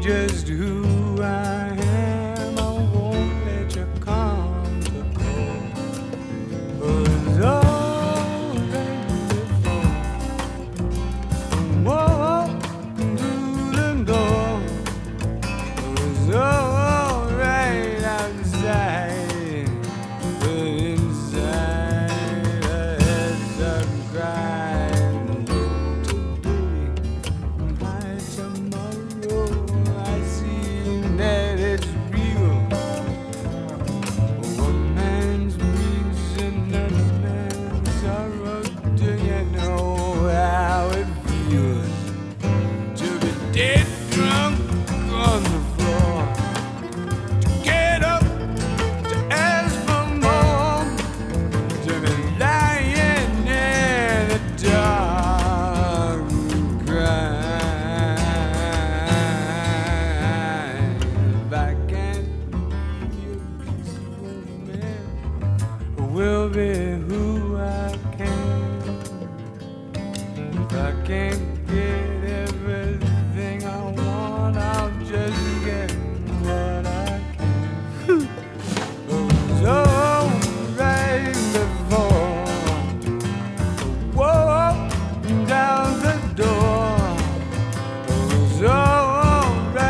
just who I am. I won't let you come to call. 'Cause already before walk through the door, it was alright outside, but inside I had some crying. Today, my tomorrow, I see that it's real. One man's reason, another man's sorrow. Do you know how it feels to be dead drunk on the floor? To get up, to ask for more, to be lying in the dark and crying. If I can't be a peaceful man, I will be who I can. If I can't